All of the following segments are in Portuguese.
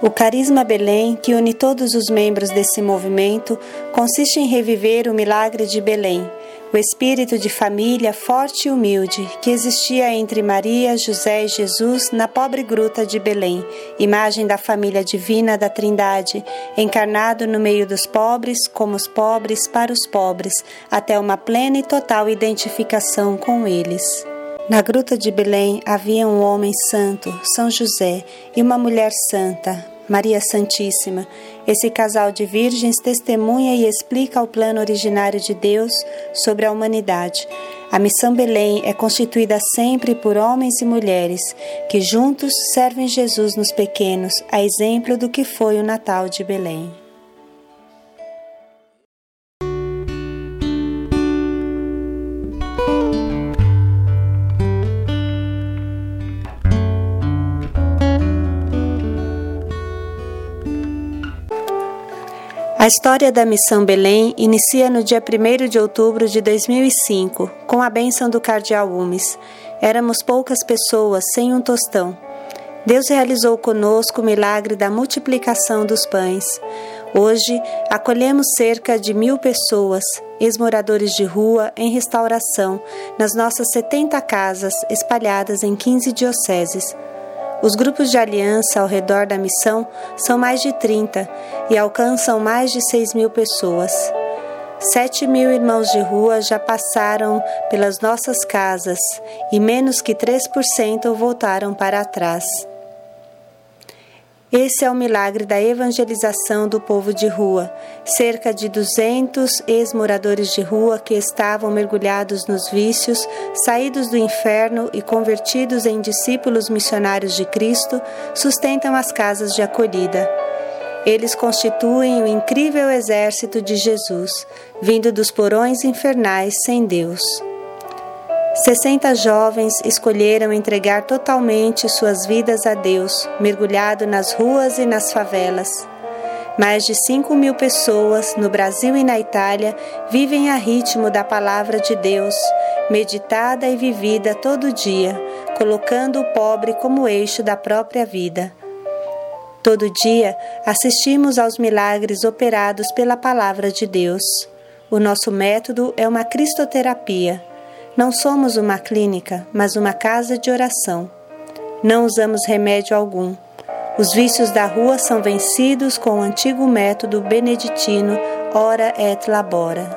O Carisma Belém, que une todos os membros desse movimento, consiste em reviver o milagre de Belém, o espírito de família forte e humilde que existia entre Maria, José e Jesus na pobre gruta de Belém, imagem da família divina da Trindade, encarnado no meio dos pobres, como os pobres para os pobres, até uma plena e total identificação com eles. Na gruta de Belém havia um homem santo, São José, e uma mulher santa, Maria Santíssima. Esse casal de virgens testemunha e explica o plano originário de Deus sobre a humanidade. A Missão Belém é constituída sempre por homens e mulheres que juntos servem Jesus nos pequenos, a exemplo do que foi o Natal de Belém. A história da Missão Belém inicia no dia 1º de outubro de 2005, com a bênção do Cardeal Umes. Éramos poucas pessoas, sem um tostão. Deus realizou conosco o milagre da multiplicação dos pães. Hoje, acolhemos cerca de 1.000 pessoas, ex-moradores de rua, em restauração, nas nossas 70 casas, espalhadas em 15 dioceses. Os grupos de aliança ao redor da missão são mais de 30 e alcançam mais de 6.000 pessoas. 7.000 irmãos de rua já passaram pelas nossas casas e menos que 3% voltaram para trás. Esse é o milagre da evangelização do povo de rua. Cerca de 200 ex-moradores de rua que estavam mergulhados nos vícios, saídos do inferno e convertidos em discípulos missionários de Cristo, sustentam as casas de acolhida. Eles constituem o incrível exército de Jesus, vindo dos porões infernais sem Deus. 60 jovens escolheram entregar totalmente suas vidas a Deus, mergulhado nas ruas e nas favelas. Mais de 5.000 pessoas, no Brasil e na Itália, vivem a ritmo da palavra de Deus, meditada e vivida todo dia, colocando o pobre como eixo da própria vida. Todo dia, assistimos aos milagres operados pela palavra de Deus. O nosso método é uma cristoterapia. Não somos uma clínica, mas uma casa de oração. Não usamos remédio algum. Os vícios da rua são vencidos com o antigo método beneditino Ora et Labora.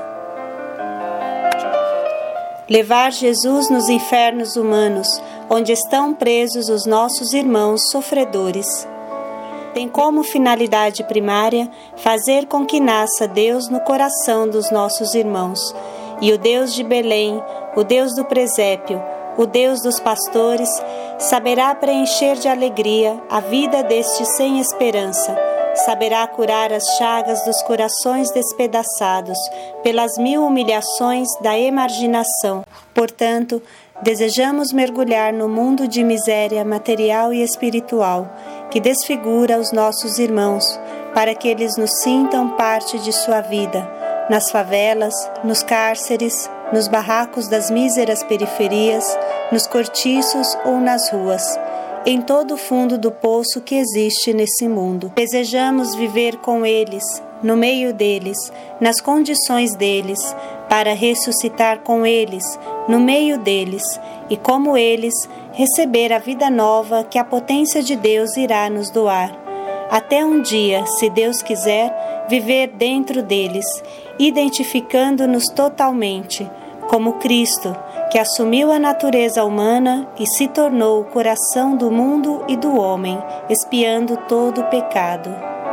Levar Jesus nos infernos humanos, onde estão presos os nossos irmãos sofredores. Tem como finalidade primária fazer com que nasça Deus no coração dos nossos irmãos. E o Deus de Belém, o Deus do presépio, o Deus dos pastores, saberá preencher de alegria a vida destes sem esperança, saberá curar as chagas dos corações despedaçados pelas 1000 humilhações da emarginação. Portanto, desejamos mergulhar no mundo de miséria material e espiritual, que desfigura os nossos irmãos, para que eles nos sintam parte de sua vida, nas favelas, nos cárceres, nos barracos das míseras periferias, nos cortiços ou nas ruas, em todo o fundo do poço que existe nesse mundo. Desejamos viver com eles, no meio deles, nas condições deles, para ressuscitar com eles, no meio deles, e como eles, receber a vida nova que a potência de Deus irá nos doar. Até um dia, se Deus quiser, viver dentro deles, identificando-nos totalmente, como Cristo, que assumiu a natureza humana e se tornou o coração do mundo e do homem, expiando todo o pecado.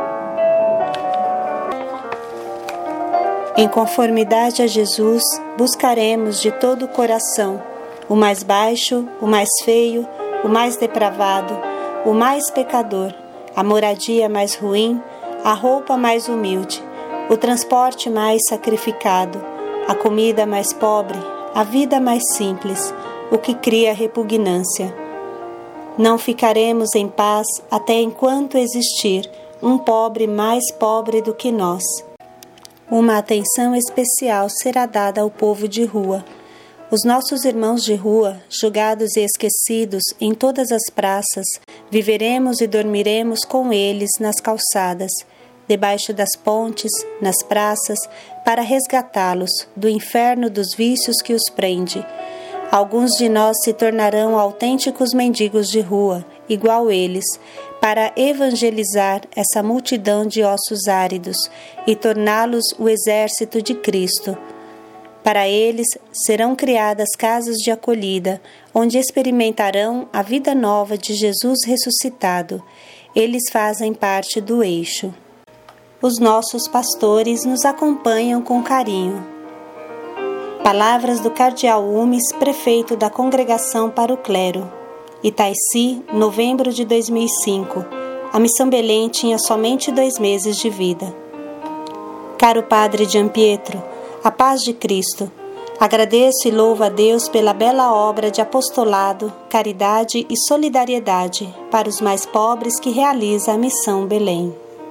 Em conformidade a Jesus, buscaremos de todo o coração o mais baixo, o mais feio, o mais depravado, o mais pecador, a moradia mais ruim, a roupa mais humilde, o transporte mais sacrificado, a comida mais pobre, a vida mais simples, o que cria repugnância. Não ficaremos em paz até enquanto existir um pobre mais pobre do que nós. Uma atenção especial será dada ao povo de rua. Os nossos irmãos de rua, julgados e esquecidos em todas as praças, viveremos e dormiremos com eles nas calçadas, debaixo das pontes, nas praças, para resgatá-los do inferno dos vícios que os prende. Alguns de nós se tornarão autênticos mendigos de rua, igual eles, para evangelizar essa multidão de ossos áridos e torná-los o exército de Cristo. Para eles serão criadas casas de acolhida, onde experimentarão a vida nova de Jesus ressuscitado. Eles fazem parte do eixo. Os nossos pastores nos acompanham com carinho. Palavras do Cardeal Umes, prefeito da Congregação para o Clero. Itaici, novembro de 2005. A Missão Belém tinha somente 2 meses de vida. Caro Padre Gianpietro, a paz de Cristo. Agradeço e louvo a Deus pela bela obra de apostolado, caridade e solidariedade para os mais pobres que realiza a Missão Belém.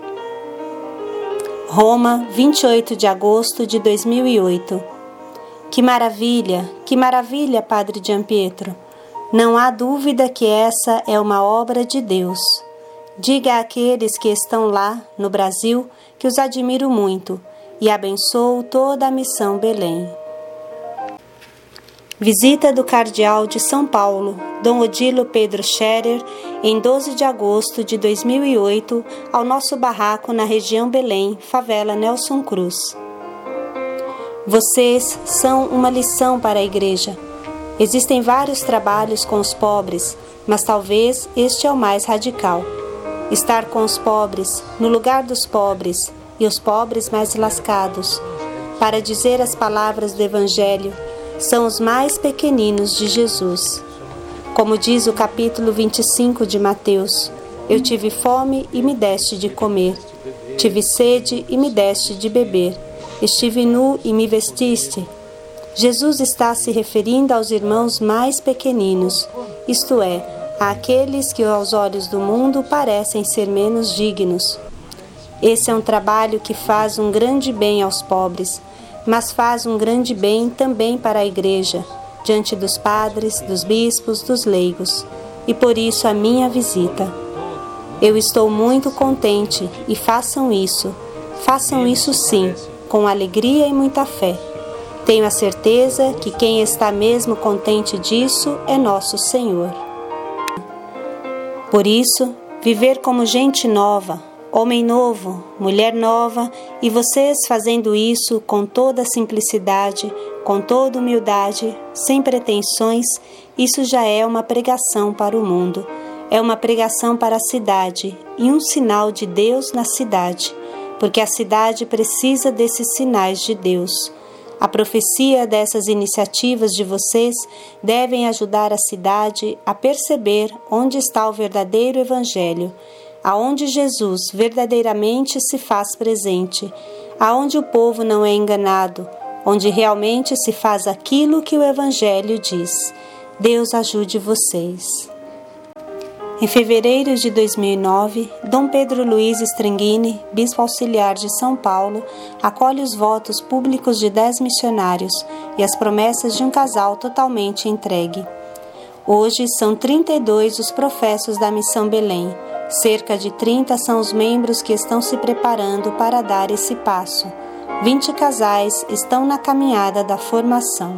Roma, 28 de agosto de 2008. Que maravilha, Padre Gianpietro! Não há dúvida que essa é uma obra de Deus. Diga àqueles que estão lá, no Brasil, que os admiro muito e abençoo toda a Missão Belém. Visita do Cardeal de São Paulo, Dom Odilo Pedro Scherer, em 12 de agosto de 2008, ao nosso barraco na região Belém, favela Nelson Cruz. Vocês são uma lição para a Igreja. Existem vários trabalhos com os pobres, mas talvez este é o mais radical. Estar com os pobres, no lugar dos pobres, e os pobres mais lascados, para dizer as palavras do Evangelho, são os mais pequeninos de Jesus. Como diz o capítulo 25 de Mateus, eu tive fome e me deste de comer, tive sede e me deste de beber, estive nu e me vestiste. Jesus está se referindo aos irmãos mais pequeninos, isto é, àqueles que aos olhos do mundo parecem ser menos dignos. Esse é um trabalho que faz um grande bem aos pobres, mas faz um grande bem também para a Igreja, diante dos padres, dos bispos, dos leigos, e por isso a minha visita. Eu estou muito contente e façam isso sim, com alegria e muita fé. Tenho a certeza que quem está mesmo contente disso é nosso Senhor. Por isso, viver como gente nova, homem novo, mulher nova, e vocês fazendo isso com toda simplicidade, com toda humildade, sem pretensões, isso já é uma pregação para o mundo. É uma pregação para a cidade e um sinal de Deus na cidade, porque a cidade precisa desses sinais de Deus. A profecia dessas iniciativas de vocês devem ajudar a cidade a perceber onde está o verdadeiro Evangelho, aonde Jesus verdadeiramente se faz presente, aonde o povo não é enganado, onde realmente se faz aquilo que o Evangelho diz. Deus ajude vocês. Em fevereiro de 2009, Dom Pedro Luiz Stringini, bispo auxiliar de São Paulo, acolhe os votos públicos de 10 missionários e as promessas de um casal totalmente entregue. Hoje são 32 os professos da Missão Belém. Cerca de 30 são os membros que estão se preparando para dar esse passo. 20 casais estão na caminhada da formação.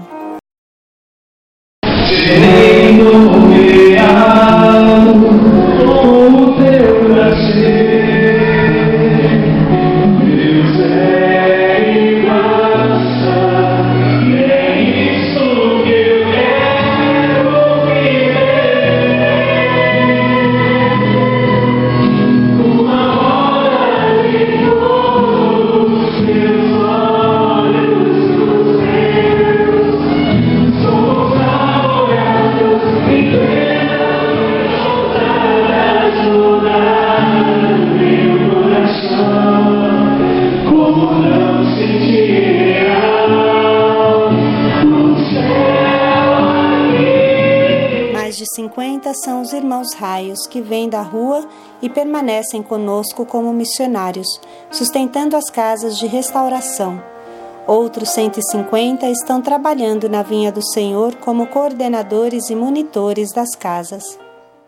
De 50 são os irmãos raios que vêm da rua e permanecem conosco como missionários, sustentando as casas de restauração. Outros 150 estão trabalhando na vinha do Senhor como coordenadores e monitores das casas.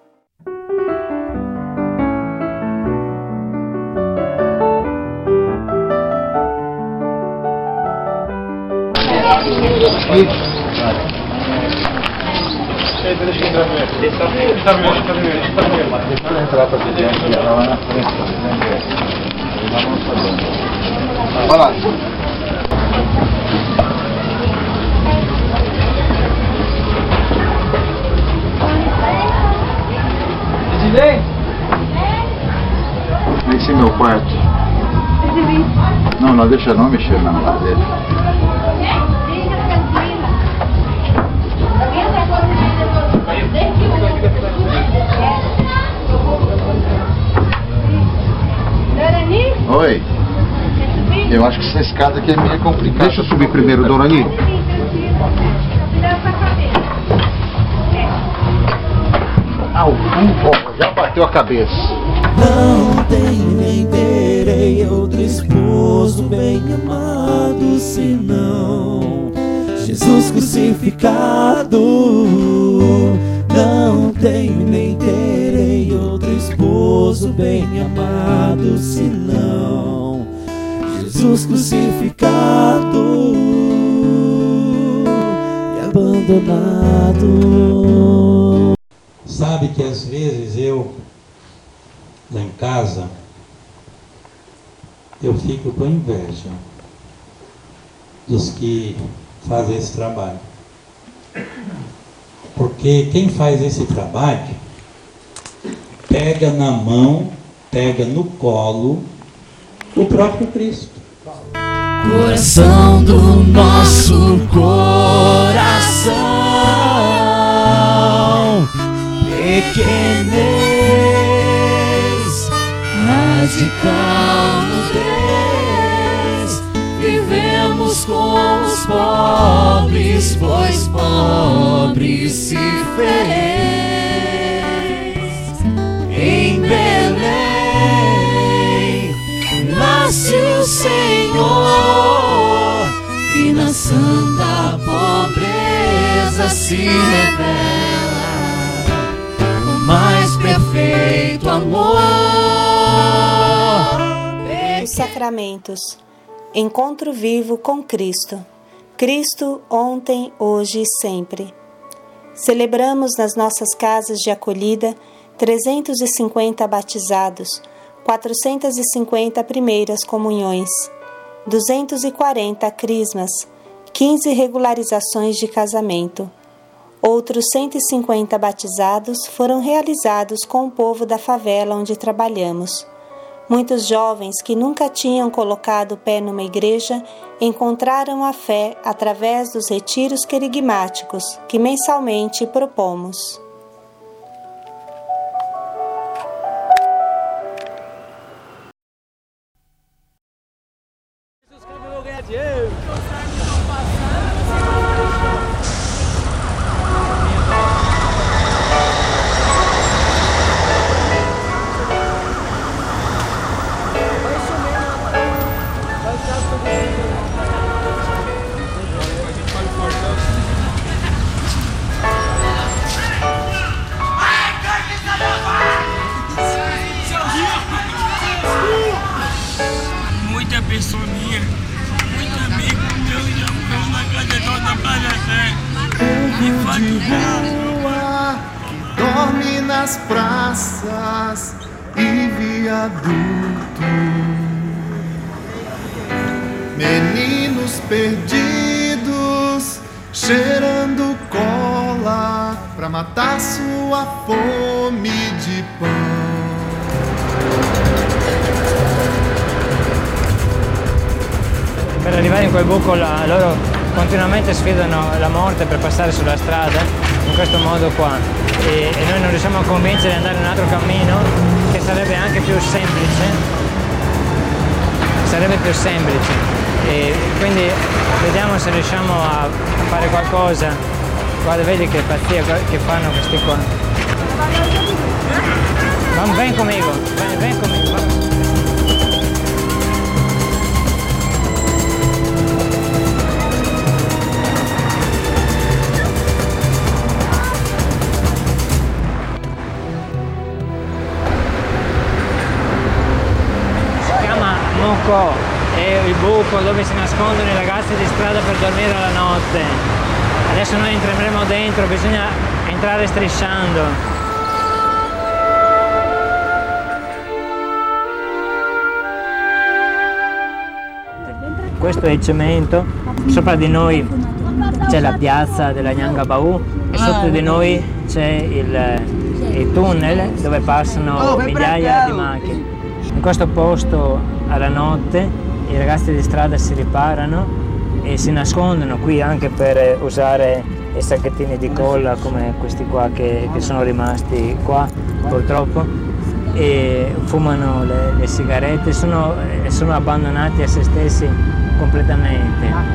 Esse é meu quarto. Não, deixa não mexer na madeira. Oi. Eu acho que essa escada aqui é meio complicada. Deixa eu subir primeiro, Dorani. Já bateu a cabeça. Não tenho nem terei outro esposo bem amado senão Jesus crucificado. Não tenho nem terei outro esposo bem amado senão Jesus crucificado e abandonado. Sabe que às vezes eu, lá em casa, eu fico com inveja dos que fazem esse trabalho. Porque quem faz esse trabalho pega na mão, pega no colo o próprio Cristo. Coração do nosso coração, pequenez, radical nudez, vivemos com os pobres, pois pobre se fez. Em Belém nasce o Senhor e na santa pobreza se revela o mais perfeito amor. Os sacramentos. Encontro vivo com Cristo. Cristo ontem, hoje e sempre. Celebramos nas nossas casas de acolhida 350 batizados, 450 primeiras comunhões, 240 crismas, 15 regularizações de casamento. Outros 150 batizados foram realizados com o povo da favela onde trabalhamos. Muitos jovens que nunca tinham colocado o pé numa igreja encontraram a fé através dos retiros querigmáticos que mensalmente propomos. Muita pessoa minha, muito amigo meu, já morreu na catedral da Praia Sé. Que dorme nas praças e viadutos, meninos perdidos cheirando cola pra matar sua fome de pão. Per arrivare in quel buco loro continuamente sfidano la morte per passare sulla strada in questo modo qua e noi non riusciamo a convincere di andare in un altro cammino che sarebbe anche più semplice, e quindi vediamo se riusciamo a fare qualcosa. Guarda, vedi che pazzia che fanno questi qua. Ven conmigo, ven conmigo. Mocò è il buco dove si nascondono i ragazzi di strada per dormire la notte. Adesso noi entreremo dentro, bisogna entrare strisciando. Questo è il cemento, sopra di noi c'è la piazza della Nyangabau e sotto di noi c'è il tunnel dove passano migliaia di macchine. In questo posto alla notte i ragazzi di strada si riparano e si nascondono qui anche per usare i sacchettini di colla come questi qua che sono rimasti qua purtroppo, e fumano le sigarette, sono abbandonati a se stessi completamente.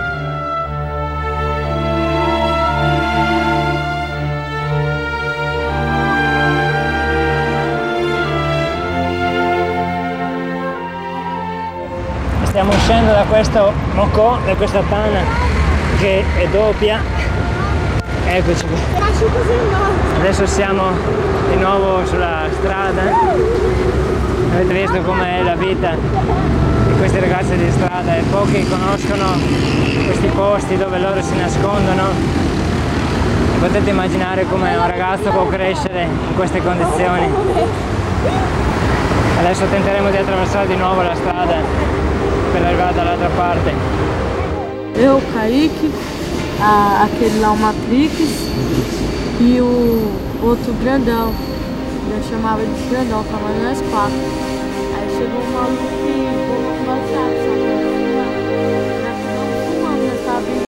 Stiamo uscendo da questo Mocò, da questa tana che è doppia. Eccoci qui. Adesso siamo di nuovo sulla strada. Avete visto com'è la vita di questi ragazzi di strada e pochi conoscono questi posti dove loro si nascondono. E potete immaginare come un ragazzo può crescere in queste condizioni. Adesso tenteremo di attraversare di nuovo la strada per arrivare dall'altra parte. Eu, Kaique, aquele lá o Matrix e o outro grandão. Eu chamava ele de grandão, tava nós 4. Aí chegou um maluco e